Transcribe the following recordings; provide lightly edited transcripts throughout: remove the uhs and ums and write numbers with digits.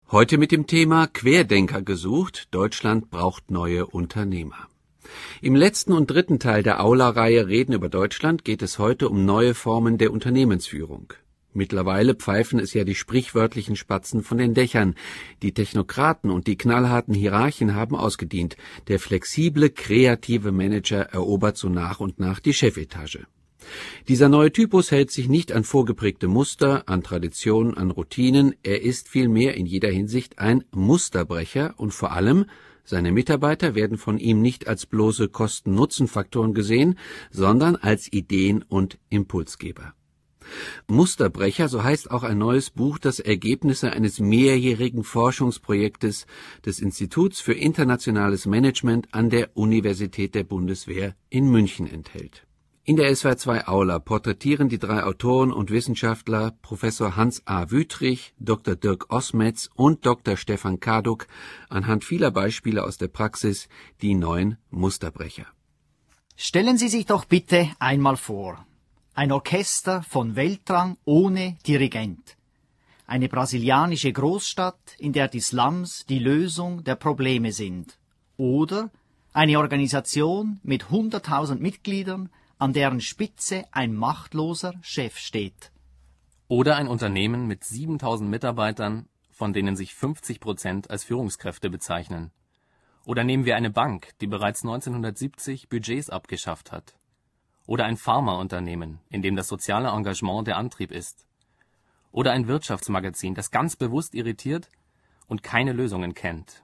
Heute mit dem Thema Querdenker gesucht, Deutschland braucht neue Unternehmer. Im letzten und dritten Teil der Aula-Reihe Reden über Deutschland geht es heute um neue Formen der Unternehmensführung. Mittlerweile pfeifen es ja die sprichwörtlichen Spatzen von den Dächern. Die Technokraten und die knallharten Hierarchen haben ausgedient. Der flexible, kreative Manager erobert so nach und nach die Chefetage. Dieser neue Typus hält sich nicht an vorgeprägte Muster, an Traditionen, an Routinen. Er ist vielmehr in jeder Hinsicht ein Musterbrecher und vor allem, seine Mitarbeiter werden von ihm nicht als bloße Kosten-Nutzen-Faktoren gesehen, sondern als Ideen- und Impulsgeber. Musterbrecher, so heißt auch ein neues Buch, das Ergebnisse eines mehrjährigen Forschungsprojektes des Instituts für internationales Management an der Universität der Bundeswehr in München enthält. In der SWR2 Aula porträtieren die drei Autoren und Wissenschaftler Professor Hans A. Wüthrich, Dr. Dirk Osmetz und Dr. Stefan Kaduk anhand vieler Beispiele aus der Praxis die neuen Musterbrecher. Stellen Sie sich doch bitte einmal vor, ein Orchester von Weltrang ohne Dirigent. Eine brasilianische Großstadt, in der die Slums die Lösung der Probleme sind. Oder eine Organisation mit 100.000 Mitgliedern, an deren Spitze ein machtloser Chef steht. Oder ein Unternehmen mit 7.000 Mitarbeitern, von denen sich 50% als Führungskräfte bezeichnen. Oder nehmen wir eine Bank, die bereits 1970 Budgets abgeschafft hat. Oder ein Pharmaunternehmen, in dem das soziale Engagement der Antrieb ist. Oder ein Wirtschaftsmagazin, das ganz bewusst irritiert und keine Lösungen kennt.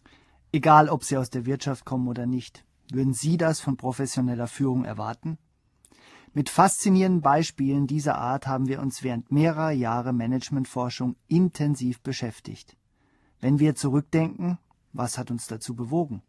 Egal, ob Sie aus der Wirtschaft kommen oder nicht, würden Sie das von professioneller Führung erwarten? Mit faszinierenden Beispielen dieser Art haben wir uns während mehrerer Jahre Managementforschung intensiv beschäftigt. Wenn wir zurückdenken, was hat uns dazu bewogen?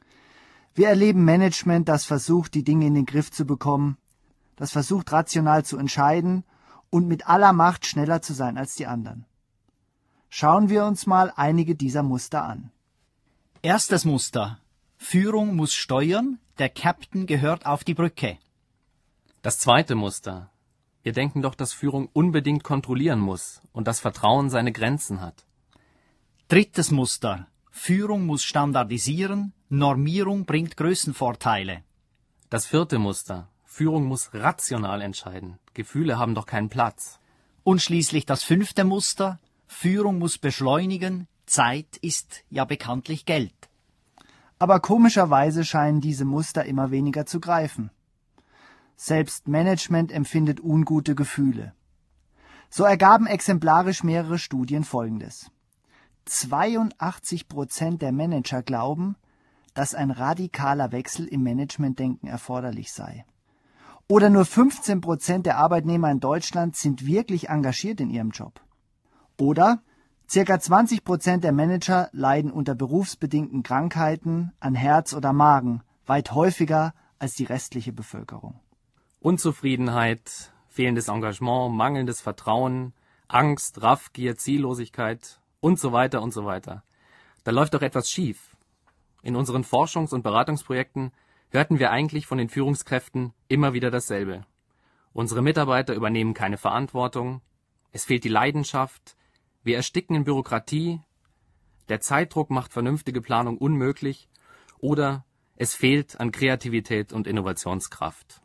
Wir erleben Management, das versucht, die Dinge in den Griff zu bekommen, das versucht, rational zu entscheiden und mit aller Macht schneller zu sein als die anderen. Schauen wir uns mal einige dieser Muster an. Erstes Muster. Führung muss steuern, der Captain gehört auf die Brücke. Das zweite Muster. Wir denken doch, dass Führung unbedingt kontrollieren muss und das Vertrauen seine Grenzen hat. Drittes Muster. Führung muss standardisieren, Normierung bringt Größenvorteile. Das vierte Muster. Führung muss rational entscheiden. Gefühle haben doch keinen Platz. Und schließlich das fünfte Muster. Führung muss beschleunigen, Zeit ist ja bekanntlich Geld. Aber komischerweise scheinen diese Muster immer weniger zu greifen. Selbst Management empfindet ungute Gefühle. So ergaben exemplarisch mehrere Studien Folgendes. 82% der Manager glauben, dass ein radikaler Wechsel im Managementdenken erforderlich sei. Oder nur 15% der Arbeitnehmer in Deutschland sind wirklich engagiert in ihrem Job. Oder ca. 20% der Manager leiden unter berufsbedingten Krankheiten an Herz oder Magen, weit häufiger als die restliche Bevölkerung. Unzufriedenheit, fehlendes Engagement, mangelndes Vertrauen, Angst, Raffgier, Ziellosigkeit und so weiter und so weiter. Da läuft doch etwas schief. In unseren Forschungs- und Beratungsprojekten hörten wir eigentlich von den Führungskräften immer wieder dasselbe. Unsere Mitarbeiter übernehmen keine Verantwortung, es fehlt die Leidenschaft, wir ersticken in Bürokratie, der Zeitdruck macht vernünftige Planung unmöglich oder es fehlt an Kreativität und Innovationskraft.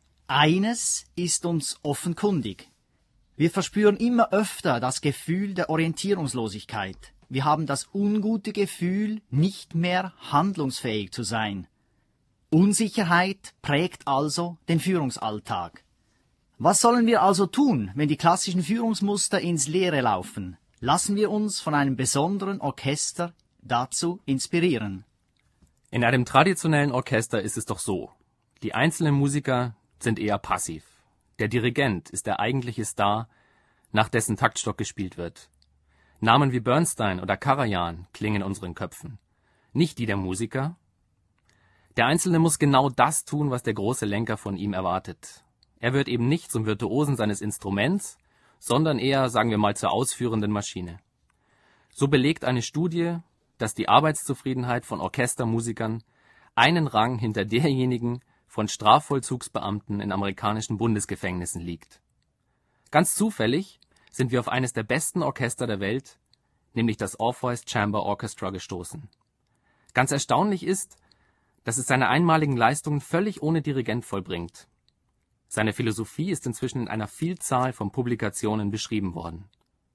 Eines ist uns offenkundig. Wir verspüren immer öfter das Gefühl der Orientierungslosigkeit. Wir haben das ungute Gefühl, nicht mehr handlungsfähig zu sein. Unsicherheit prägt also den Führungsalltag. Was sollen wir also tun, wenn die klassischen Führungsmuster ins Leere laufen? Lassen wir uns von einem besonderen Orchester dazu inspirieren. In einem traditionellen Orchester ist es doch so. Die einzelnen Musiker sind eher passiv. Der Dirigent ist der eigentliche Star, nach dessen Taktstock gespielt wird. Namen wie Bernstein oder Karajan klingen in unseren Köpfen. Nicht die der Musiker. Der Einzelne muss genau das tun, was der große Lenker von ihm erwartet. Er wird eben nicht zum Virtuosen seines Instruments, sondern eher, sagen wir mal, zur ausführenden Maschine. So belegt eine Studie, dass die Arbeitszufriedenheit von Orchestermusikern einen Rang hinter derjenigen von Strafvollzugsbeamten in amerikanischen Bundesgefängnissen liegt. Ganz zufällig sind wir auf eines der besten Orchester der Welt, nämlich das Orpheus Chamber Orchestra, gestoßen. Ganz erstaunlich ist, dass es seine einmaligen Leistungen völlig ohne Dirigent vollbringt. Seine Philosophie ist inzwischen in einer Vielzahl von Publikationen beschrieben worden.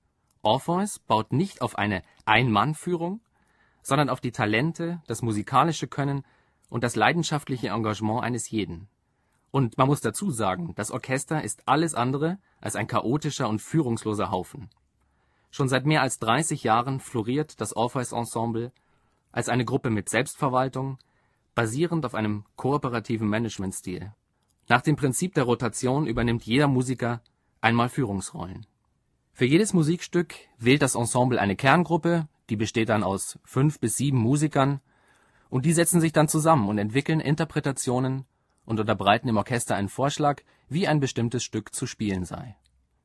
Orpheus baut nicht auf eine Ein-Mann-Führung, sondern auf die Talente, das musikalische Können und das leidenschaftliche Engagement eines jeden. Und man muss dazu sagen, das Orchester ist alles andere als ein chaotischer und führungsloser Haufen. Schon seit mehr als 30 Jahren floriert das Orpheus-Ensemble als eine Gruppe mit Selbstverwaltung, basierend auf einem kooperativen Managementstil. Nach dem Prinzip der Rotation übernimmt jeder Musiker einmal Führungsrollen. Für jedes Musikstück wählt das Ensemble eine Kerngruppe, die besteht dann aus 5 bis 7 Musikern, und die setzen sich dann zusammen und entwickeln Interpretationen und unterbreiten im Orchester einen Vorschlag, wie ein bestimmtes Stück zu spielen sei.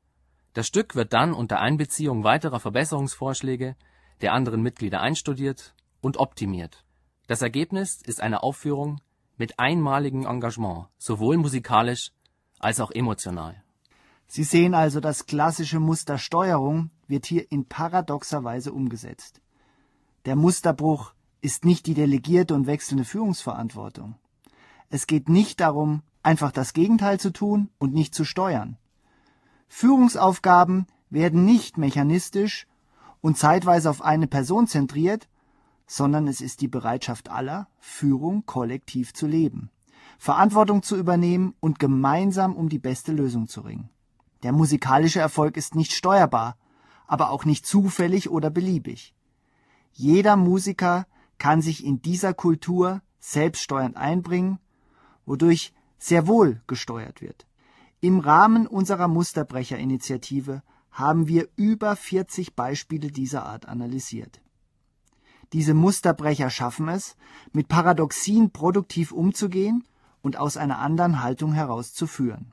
Das Stück wird dann unter Einbeziehung weiterer Verbesserungsvorschläge der anderen Mitglieder einstudiert und optimiert. Das Ergebnis ist eine Aufführung mit einmaligem Engagement, sowohl musikalisch als auch emotional. Sie sehen also, das klassische Muster Steuerung wird hier in paradoxer Weise umgesetzt. Der Musterbruch ist nicht die delegierte und wechselnde Führungsverantwortung. Es geht nicht darum, einfach das Gegenteil zu tun und nicht zu steuern. Führungsaufgaben werden nicht mechanistisch und zeitweise auf eine Person zentriert, sondern es ist die Bereitschaft aller, Führung kollektiv zu leben, Verantwortung zu übernehmen und gemeinsam um die beste Lösung zu ringen. Der musikalische Erfolg ist nicht steuerbar, aber auch nicht zufällig oder beliebig. Jeder Musiker kann sich in dieser Kultur selbststeuernd einbringen, wodurch sehr wohl gesteuert wird. Im Rahmen unserer Musterbrecher-Initiative haben wir über 40 Beispiele dieser Art analysiert. Diese Musterbrecher schaffen es, mit Paradoxien produktiv umzugehen und aus einer anderen Haltung herauszuführen.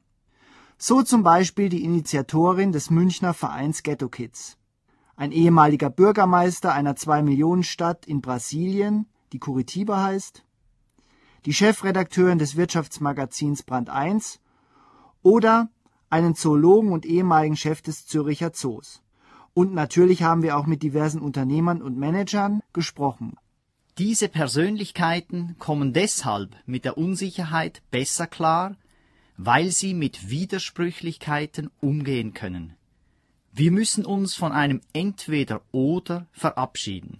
So zum Beispiel die Initiatorin des Münchner Vereins Ghetto Kids, ein ehemaliger Bürgermeister einer 2-Millionen-Stadt in Brasilien, die Curitiba heißt, die Chefredakteurin des Wirtschaftsmagazins Brand 1 oder einen Zoologen und ehemaligen Chef des Zürcher Zoos. Und natürlich haben wir auch mit diversen Unternehmern und Managern gesprochen. Diese Persönlichkeiten kommen deshalb mit der Unsicherheit besser klar, weil sie mit Widersprüchlichkeiten umgehen können. Wir müssen uns von einem Entweder-Oder verabschieden.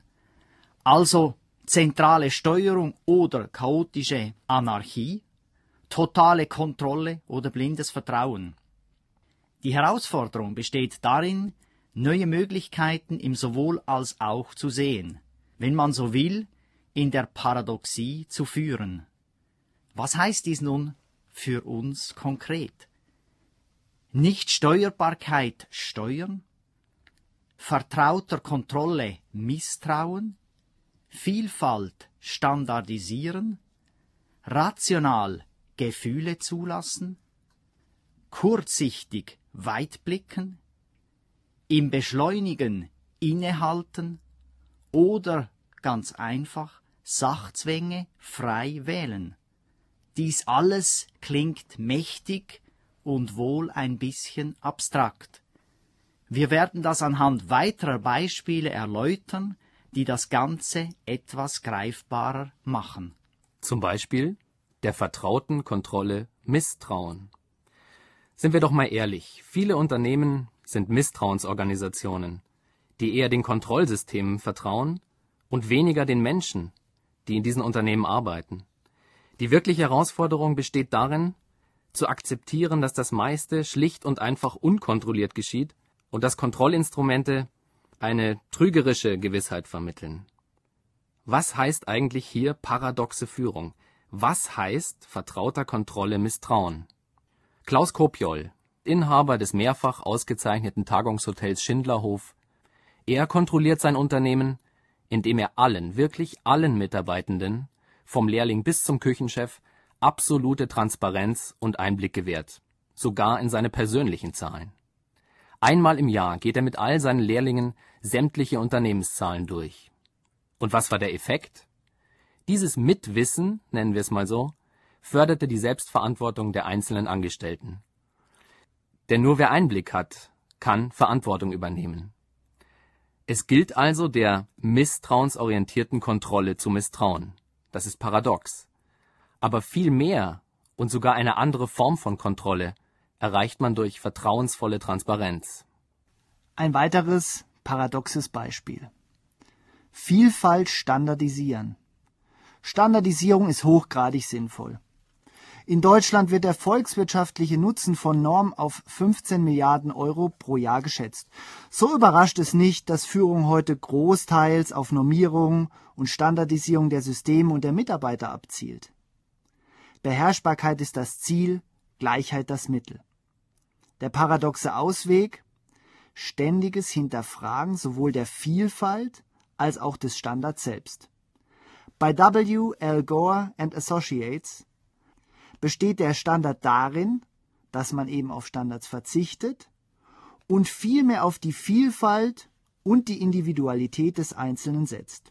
Also zentrale Steuerung oder chaotische Anarchie, totale Kontrolle oder blindes Vertrauen. Die Herausforderung besteht darin, neue Möglichkeiten im Sowohl als auch zu sehen, wenn man so will, in der Paradoxie zu führen. Was heißt dies nun für uns konkret? Nichtsteuerbarkeit steuern, vertrauter Kontrolle misstrauen, Vielfalt standardisieren, rational Gefühle zulassen, kurzsichtig weitblicken, im Beschleunigen innehalten oder ganz einfach Sachzwänge frei wählen. Dies alles klingt mächtig und wohl ein bisschen abstrakt. Wir werden das anhand weiterer Beispiele erläutern, die das Ganze etwas greifbarer machen. Zum Beispiel der vertrauten Kontrolle Misstrauen. Sind wir doch mal ehrlich, viele Unternehmen sind Misstrauensorganisationen, die eher den Kontrollsystemen vertrauen und weniger den Menschen, die in diesen Unternehmen arbeiten. Die wirkliche Herausforderung besteht darin, zu akzeptieren, dass das meiste schlicht und einfach unkontrolliert geschieht und dass Kontrollinstrumente eine trügerische Gewissheit vermitteln. Was heißt eigentlich hier paradoxe Führung? Was heißt vertrauter Kontrolle misstrauen? Klaus Kopjol, Inhaber des mehrfach ausgezeichneten Tagungshotels Schindlerhof, er kontrolliert sein Unternehmen, indem er allen, wirklich allen Mitarbeitenden, vom Lehrling bis zum Küchenchef, absolute Transparenz und Einblick gewährt, sogar in seine persönlichen Zahlen. Einmal im Jahr geht er mit all seinen Lehrlingen sämtliche Unternehmenszahlen durch. Und was war der Effekt? Dieses Mitwissen, nennen wir es mal so, förderte die Selbstverantwortung der einzelnen Angestellten. Denn nur wer Einblick hat, kann Verantwortung übernehmen. Es gilt also, der misstrauensorientierten Kontrolle zu misstrauen. Das ist paradox. Aber viel mehr und sogar eine andere Form von Kontrolle erreicht man durch vertrauensvolle Transparenz. Ein weiteres paradoxes Beispiel. Vielfalt standardisieren. Standardisierung ist hochgradig sinnvoll. In Deutschland wird der volkswirtschaftliche Nutzen von Norm auf 15 Milliarden Euro pro Jahr geschätzt. So überrascht es nicht, dass Führung heute großteils auf Normierung und Standardisierung der Systeme und der Mitarbeiter abzielt. Beherrschbarkeit ist das Ziel, Gleichheit das Mittel. Der paradoxe Ausweg: ständiges Hinterfragen sowohl der Vielfalt als auch des Standards selbst. Bei W. L. Gore and Associates besteht der Standard darin, dass man eben auf Standards verzichtet und vielmehr auf die Vielfalt und die Individualität des Einzelnen setzt.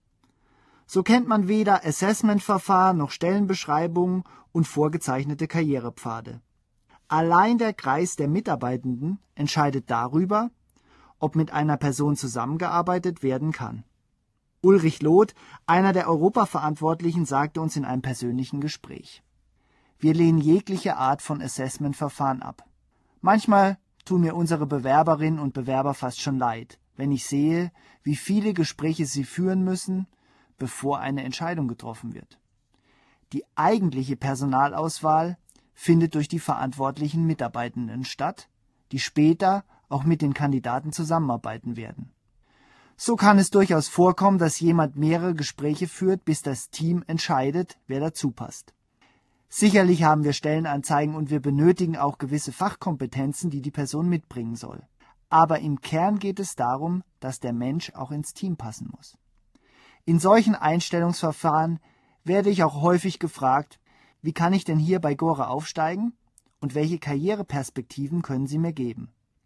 So kennt man weder Assessmentverfahren noch Stellenbeschreibungen und vorgezeichnete Karrierepfade. Allein der Kreis der Mitarbeitenden entscheidet darüber, ob mit einer Person zusammengearbeitet werden kann. Ulrich Loth, einer der Europaverantwortlichen, sagte uns in einem persönlichen Gespräch: Wir lehnen jegliche Art von Assessmentverfahren ab. Manchmal tun mir unsere Bewerberinnen und Bewerber fast schon leid, wenn ich sehe, wie viele Gespräche sie führen müssen, bevor eine Entscheidung getroffen wird. Die eigentliche Personalauswahl findet durch die verantwortlichen Mitarbeitenden statt, die später auch mit den Kandidaten zusammenarbeiten werden. So kann es durchaus vorkommen, dass jemand mehrere Gespräche führt, bis das Team entscheidet, wer dazu passt. Sicherlich haben wir Stellenanzeigen und wir benötigen auch gewisse Fachkompetenzen, die die Person mitbringen soll. Aber im Kern geht es darum, dass der Mensch auch ins Team passen muss. In solchen Einstellungsverfahren werde ich auch häufig gefragt: Wie kann ich denn hier bei Gore aufsteigen und welche Karriereperspektiven können Sie mir geben?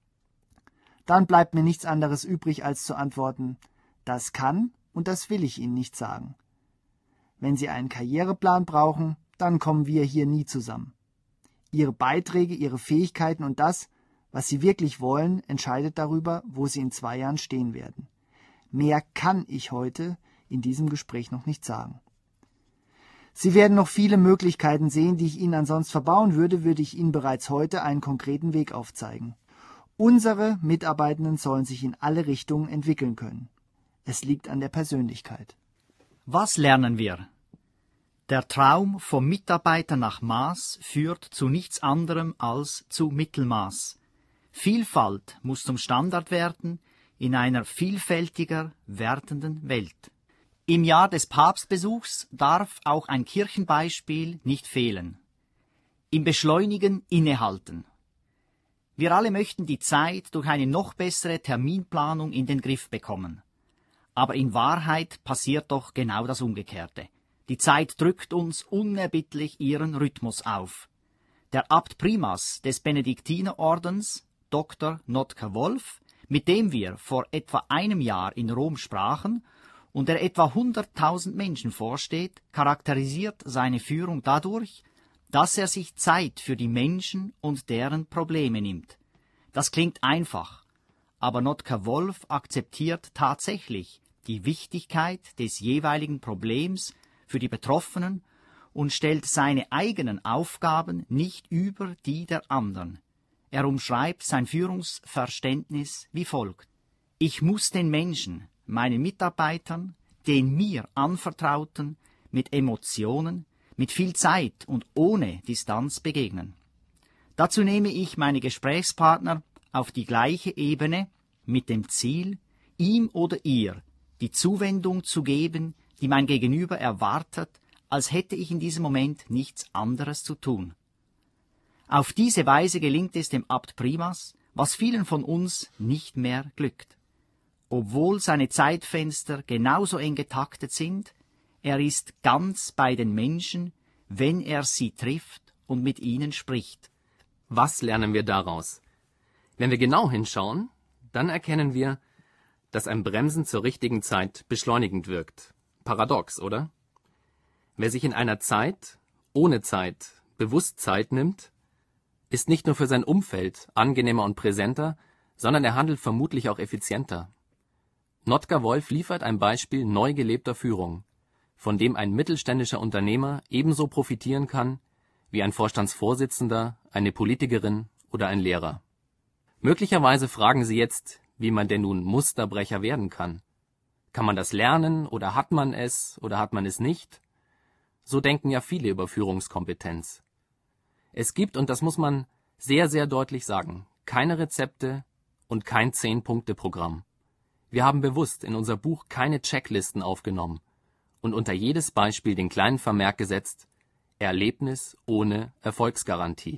Dann bleibt mir nichts anderes übrig, als zu antworten: Das kann und das will ich Ihnen nicht sagen. Wenn Sie einen Karriereplan brauchen, dann kommen wir hier nie zusammen. Ihre Beiträge, Ihre Fähigkeiten und das, was Sie wirklich wollen, entscheidet darüber, wo Sie in 2 Jahren stehen werden. Mehr kann ich heute in diesem Gespräch noch nicht sagen. Sie werden noch viele Möglichkeiten sehen, die ich Ihnen ansonsten verbauen würde ich Ihnen bereits heute einen konkreten Weg aufzeigen. Unsere Mitarbeitenden sollen sich in alle Richtungen entwickeln können. Es liegt an der Persönlichkeit. Was lernen wir? Der Traum vom Mitarbeiter nach Maß führt zu nichts anderem als zu Mittelmaß. Vielfalt muss zum Standard werden in einer vielfältiger werdenden Welt. Im Jahr des Papstbesuchs darf auch ein Kirchenbeispiel nicht fehlen. Im Beschleunigen innehalten. Wir alle möchten die Zeit durch eine noch bessere Terminplanung in den Griff bekommen. Aber in Wahrheit passiert doch genau das Umgekehrte. Die Zeit drückt uns unerbittlich ihren Rhythmus auf. Der Abt Primas des Benediktinerordens, Dr. Notker Wolf, mit dem wir vor etwa einem Jahr in Rom sprachen und der etwa 100.000 Menschen vorsteht, charakterisiert seine Führung dadurch, dass er sich Zeit für die Menschen und deren Probleme nimmt. Das klingt einfach, aber Notker Wolf akzeptiert tatsächlich die Wichtigkeit des jeweiligen Problems für die Betroffenen und stellt seine eigenen Aufgaben nicht über die der anderen. Er umschreibt sein Führungsverständnis wie folgt: Ich muss den Menschen, meinen Mitarbeitern, den mir Anvertrauten, mit Emotionen, mit viel Zeit und ohne Distanz begegnen. Dazu nehme ich meine Gesprächspartner auf die gleiche Ebene mit dem Ziel, ihm oder ihr die Zuwendung zu geben, die mein Gegenüber erwartet, als hätte ich in diesem Moment nichts anderes zu tun. Auf diese Weise gelingt es dem Abt Primas, was vielen von uns nicht mehr glückt. Obwohl seine Zeitfenster genauso eng getaktet sind, er ist ganz bei den Menschen, wenn er sie trifft und mit ihnen spricht. Was lernen wir daraus? Wenn wir genau hinschauen, dann erkennen wir, dass ein Bremsen zur richtigen Zeit beschleunigend wirkt. Paradox, oder? Wer sich in einer Zeit, ohne Zeit, bewusst Zeit nimmt, ist nicht nur für sein Umfeld angenehmer und präsenter, sondern er handelt vermutlich auch effizienter. Notker-Wolf liefert ein Beispiel neu gelebter Führung, von dem ein mittelständischer Unternehmer ebenso profitieren kann wie ein Vorstandsvorsitzender, eine Politikerin oder ein Lehrer. Möglicherweise fragen Sie jetzt, wie man denn nun Musterbrecher werden kann. Kann man das lernen oder hat man es nicht? So denken ja viele über Führungskompetenz. Es gibt, und das muss man sehr, sehr deutlich sagen, keine Rezepte und kein 10-Punkte-Programm. Wir haben bewusst in unser Buch keine Checklisten aufgenommen und unter jedes Beispiel den kleinen Vermerk gesetzt: Erlebnis ohne Erfolgsgarantie.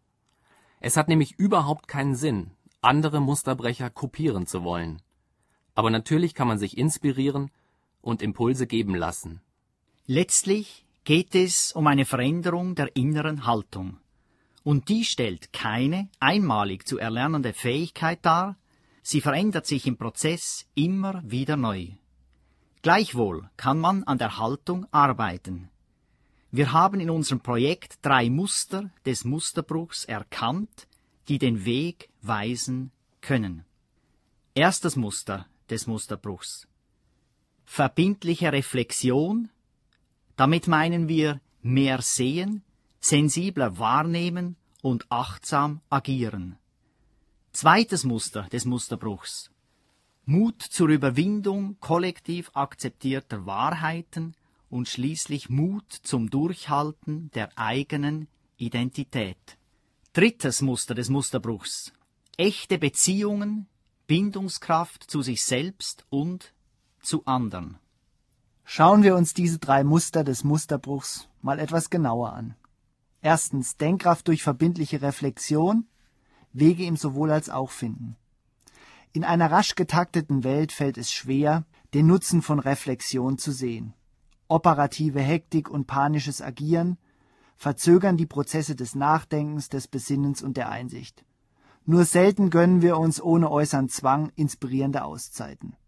Es hat nämlich überhaupt keinen Sinn, andere Musterbrecher kopieren zu wollen. Aber natürlich kann man sich inspirieren und Impulse geben lassen. Letztlich geht es um eine Veränderung der inneren Haltung. Und die stellt keine einmalig zu erlernende Fähigkeit dar, sie verändert sich im Prozess immer wieder neu. Gleichwohl kann man an der Haltung arbeiten. Wir haben in unserem Projekt 3 Muster des Musterbruchs erkannt, die den Weg weisen können. Erstes Muster des Musterbruchs: verbindliche Reflexion. Damit meinen wir mehr sehen, sensibler wahrnehmen und achtsam agieren. Zweites Muster des Musterbruchs: Mut zur Überwindung kollektiv akzeptierter Wahrheiten und schließlich Mut zum Durchhalten der eigenen Identität. Drittes Muster des Musterbruchs: echte Beziehungen, Bindungskraft zu sich selbst und zu anderen. Schauen wir uns diese 3 Muster des Musterbruchs mal etwas genauer an. Erstens, Denkkraft durch verbindliche Reflexion, Wege im Sowohl als auch finden. In einer rasch getakteten Welt fällt es schwer, den Nutzen von Reflexion zu sehen. Operative Hektik und panisches Agieren verzögern die Prozesse des Nachdenkens, des Besinnens und der Einsicht. Nur selten gönnen wir uns ohne äußeren Zwang inspirierende Auszeiten.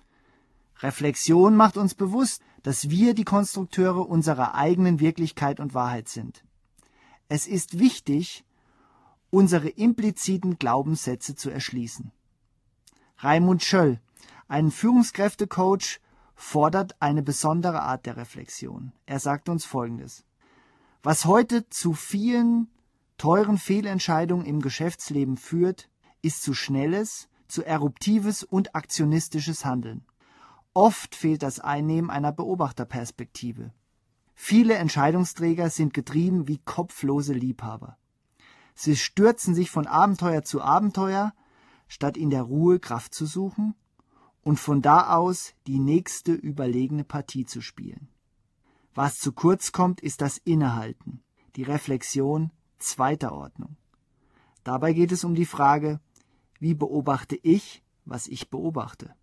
Reflexion macht uns bewusst, dass wir die Konstrukteure unserer eigenen Wirklichkeit und Wahrheit sind. Es ist wichtig, unsere impliziten Glaubenssätze zu erschließen. Raimund Schöll, ein Führungskräftecoach, fordert eine besondere Art der Reflexion. Er sagt uns Folgendes: Was heute zu vielen teuren Fehlentscheidungen im Geschäftsleben führt, ist zu schnelles, zu eruptives und aktionistisches Handeln. Oft fehlt das Einnehmen einer Beobachterperspektive. Viele Entscheidungsträger sind getrieben wie kopflose Liebhaber. Sie stürzen sich von Abenteuer zu Abenteuer, statt in der Ruhe Kraft zu suchen und von da aus die nächste überlegene Partie zu spielen. Was zu kurz kommt, ist das Innehalten, die Reflexion zweiter Ordnung. Dabei geht es um die Frage: Wie beobachte ich, was ich beobachte?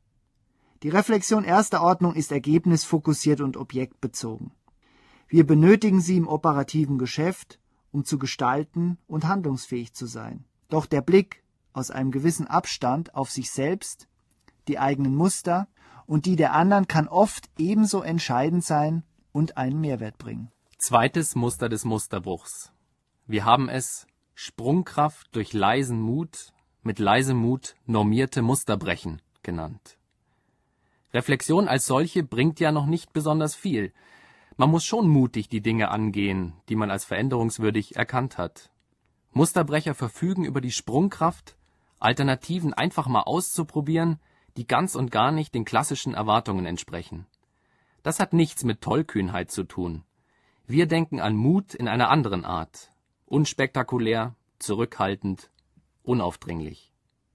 Die Reflexion erster Ordnung ist ergebnisfokussiert und objektbezogen. Wir benötigen sie im operativen Geschäft, um zu gestalten und handlungsfähig zu sein. Doch der Blick aus einem gewissen Abstand auf sich selbst, die eigenen Muster und die der anderen kann oft ebenso entscheidend sein und einen Mehrwert bringen. Zweites Muster des Musterbruchs. Wir haben es Sprungkraft durch leisen Mut mit leisem Mut normierte Musterbrechen genannt. Reflexion als solche bringt ja noch nicht besonders viel. Man muss schon mutig die Dinge angehen, die man als veränderungswürdig erkannt hat. Musterbrecher verfügen über die Sprungkraft, Alternativen einfach mal auszuprobieren, die ganz und gar nicht den klassischen Erwartungen entsprechen. Das hat nichts mit Tollkühnheit zu tun. Wir denken an Mut in einer anderen Art. Unspektakulär, zurückhaltend, unaufdringlich.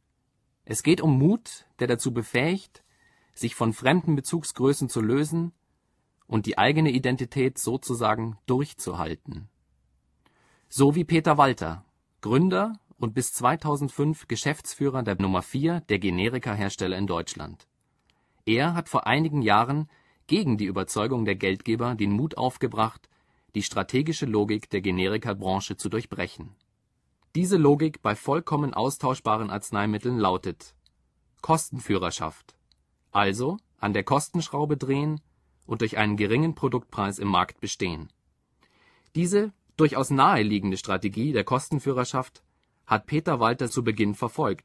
Es geht um Mut, der dazu befähigt, sich von fremden Bezugsgrößen zu lösen und die eigene Identität sozusagen durchzuhalten. So wie Peter Walter, Gründer und bis 2005 Geschäftsführer der Nummer 4 der Generika-Hersteller in Deutschland. Er hat vor einigen Jahren gegen die Überzeugung der Geldgeber den Mut aufgebracht, die strategische Logik der Generika-Branche zu durchbrechen. Diese Logik bei vollkommen austauschbaren Arzneimitteln lautet: Kostenführerschaft. Also an der Kostenschraube drehen und durch einen geringen Produktpreis im Markt bestehen. Diese durchaus naheliegende Strategie der Kostenführerschaft hat Peter Walter zu Beginn verfolgt,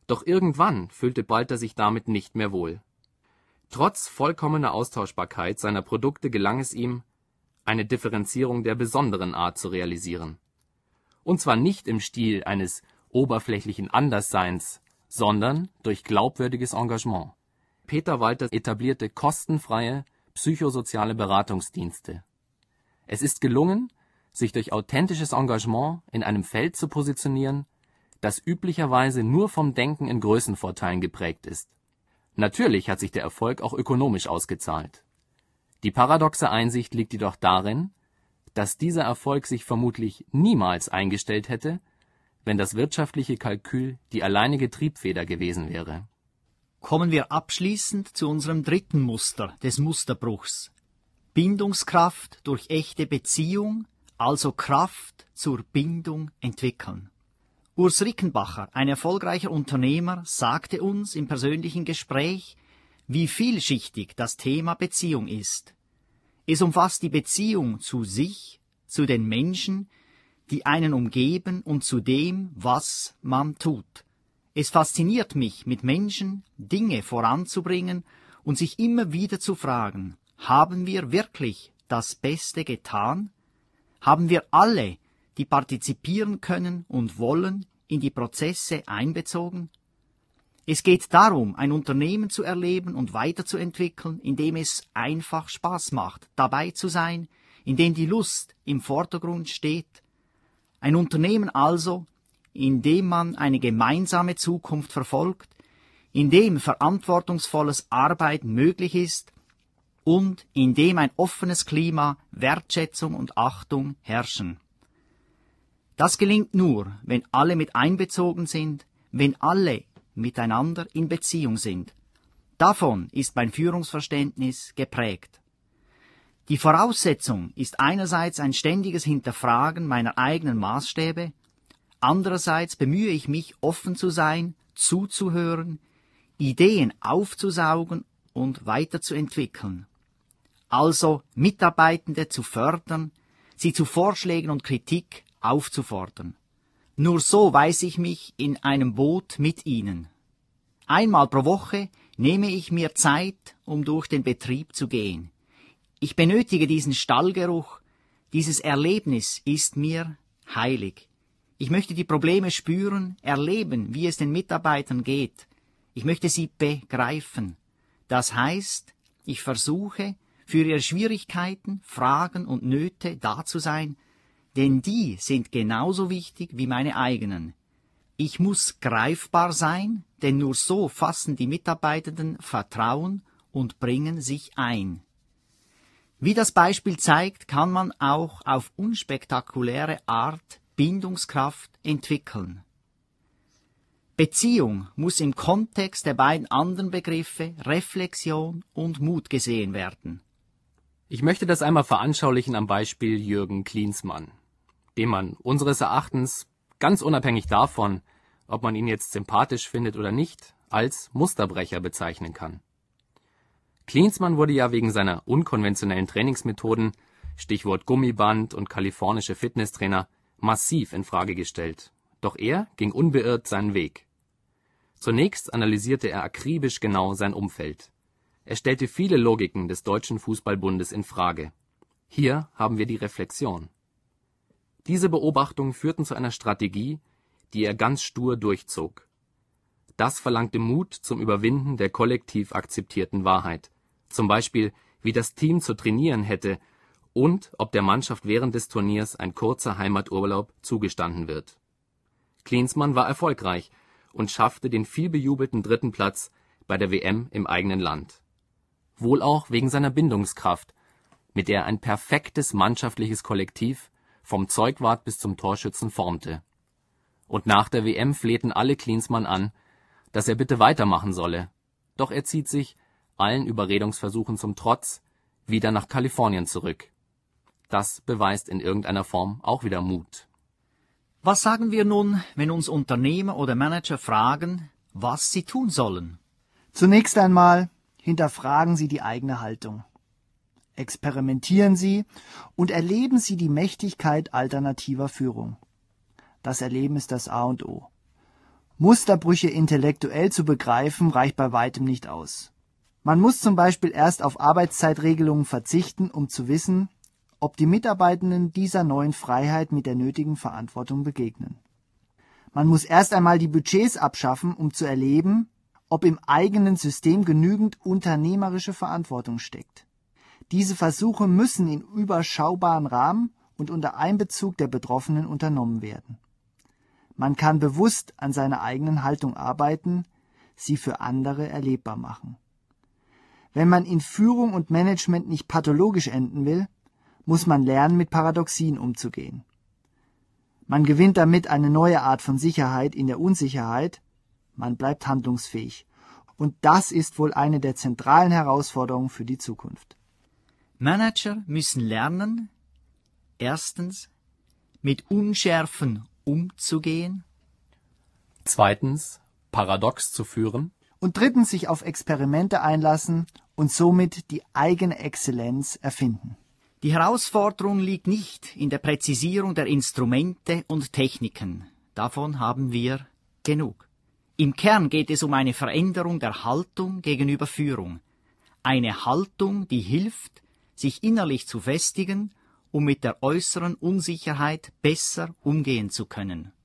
Doch irgendwann fühlte Walter sich damit nicht mehr wohl. Trotz vollkommener Austauschbarkeit seiner Produkte gelang es ihm, eine Differenzierung der besonderen Art zu realisieren. Und zwar nicht im Stil eines oberflächlichen Andersseins, sondern durch glaubwürdiges Engagement. Peter Walter etablierte kostenfreie psychosoziale Beratungsdienste. Es ist gelungen, sich durch authentisches Engagement in einem Feld zu positionieren, das üblicherweise nur vom Denken in Größenvorteilen geprägt ist. Natürlich hat sich der Erfolg auch ökonomisch ausgezahlt. Die paradoxe Einsicht liegt jedoch darin, dass dieser Erfolg sich vermutlich niemals eingestellt hätte, wenn das wirtschaftliche Kalkül die alleinige Triebfeder gewesen wäre. Kommen wir abschließend zu unserem dritten Muster des Musterbruchs. Bindungskraft durch echte Beziehung, also Kraft zur Bindung entwickeln. Urs Rickenbacher, ein erfolgreicher Unternehmer, sagte uns im persönlichen Gespräch, wie vielschichtig das Thema Beziehung ist. Es umfasst die Beziehung zu sich, zu den Menschen, die einen umgeben und zu dem, was man tut. Es fasziniert mich, mit Menschen Dinge voranzubringen und sich immer wieder zu fragen, haben wir wirklich das Beste getan? Haben wir alle, die partizipieren können und wollen, in die Prozesse einbezogen? Es geht darum, ein Unternehmen zu erleben und weiterzuentwickeln, in dem es einfach Spaß macht, dabei zu sein, in dem die Lust im Vordergrund steht. Ein Unternehmen also, in dem man eine gemeinsame Zukunft verfolgt, in dem verantwortungsvolles Arbeiten möglich ist und in dem ein offenes Klima, Wertschätzung und Achtung herrschen. Das gelingt nur, wenn alle mit einbezogen sind, wenn alle miteinander in Beziehung sind. Davon ist mein Führungsverständnis geprägt. Die Voraussetzung ist einerseits ein ständiges Hinterfragen meiner eigenen Maßstäbe, andererseits bemühe ich mich, offen zu sein, zuzuhören, Ideen aufzusaugen und weiterzuentwickeln. Also Mitarbeitende zu fördern, sie zu Vorschlägen und Kritik aufzufordern. Nur so weiß ich mich in einem Boot mit ihnen. Einmal pro Woche nehme ich mir Zeit, um durch den Betrieb zu gehen. Ich benötige diesen Stallgeruch, dieses Erlebnis ist mir heilig. Ich möchte die Probleme spüren, erleben, wie es den Mitarbeitern geht. Ich möchte sie begreifen. Das heißt, ich versuche, für ihre Schwierigkeiten, Fragen und Nöte da zu sein, denn die sind genauso wichtig wie meine eigenen. Ich muss greifbar sein, denn nur so fassen die Mitarbeitenden Vertrauen und bringen sich ein. Wie das Beispiel zeigt, kann man auch auf unspektakuläre Art Bindungskraft entwickeln. Beziehung muss im Kontext der beiden anderen Begriffe Reflexion und Mut gesehen werden. Ich möchte das einmal veranschaulichen am Beispiel Jürgen Klinsmann, den man unseres Erachtens, ganz unabhängig davon, ob man ihn jetzt sympathisch findet oder nicht, als Musterbrecher bezeichnen kann. Klinsmann wurde ja wegen seiner unkonventionellen Trainingsmethoden, Stichwort Gummiband und kalifornische Fitnesstrainer, massiv in Frage gestellt. Doch er ging unbeirrt seinen Weg. Zunächst analysierte er akribisch genau sein Umfeld. Er stellte viele Logiken des Deutschen Fußballbundes in Frage. Hier haben wir die Reflexion. Diese Beobachtungen führten zu einer Strategie, die er ganz stur durchzog. Das verlangte Mut zum Überwinden der kollektiv akzeptierten Wahrheit. Zum Beispiel, wie das Team zu trainieren hätte und ob der Mannschaft während des Turniers ein kurzer Heimaturlaub zugestanden wird. Klinsmann war erfolgreich und schaffte den vielbejubelten 3. Platz bei der WM im eigenen Land. Wohl auch wegen seiner Bindungskraft, mit der er ein perfektes mannschaftliches Kollektiv vom Zeugwart bis zum Torschützen formte. Und nach der WM flehten alle Klinsmann an, dass er bitte weitermachen solle. Doch er zieht sich, allen Überredungsversuchen zum Trotz, wieder nach Kalifornien zurück. Das beweist in irgendeiner Form auch wieder Mut. Was sagen wir nun, wenn uns Unternehmer oder Manager fragen, was sie tun sollen? Zunächst einmal hinterfragen Sie die eigene Haltung. Experimentieren Sie und erleben Sie die Mächtigkeit alternativer Führung. Das Erleben ist das A und O. Musterbrüche intellektuell zu begreifen, reicht bei weitem nicht aus. Man muss zum Beispiel erst auf Arbeitszeitregelungen verzichten, um zu wissen, ob die Mitarbeitenden dieser neuen Freiheit mit der nötigen Verantwortung begegnen. Man muss erst einmal die Budgets abschaffen, um zu erleben, ob im eigenen System genügend unternehmerische Verantwortung steckt. Diese Versuche müssen in überschaubaren Rahmen und unter Einbezug der Betroffenen unternommen werden. Man kann bewusst an seiner eigenen Haltung arbeiten, sie für andere erlebbar machen. Wenn man in Führung und Management nicht pathologisch enden will, muss man lernen, mit Paradoxien umzugehen. Man gewinnt damit eine neue Art von Sicherheit in der Unsicherheit, man bleibt handlungsfähig. Und das ist wohl eine der zentralen Herausforderungen für die Zukunft. Manager müssen lernen, erstens, mit Unschärfen umzugehen. Zweitens, paradox zu führen. Und drittens sich auf Experimente einlassen und somit die eigene Exzellenz erfinden. Die Herausforderung liegt nicht in der Präzisierung der Instrumente und Techniken. Davon haben wir genug. Im Kern geht es um eine Veränderung der Haltung gegenüber Führung. Eine Haltung, die hilft, sich innerlich zu festigen, um mit der äußeren Unsicherheit besser umgehen zu können.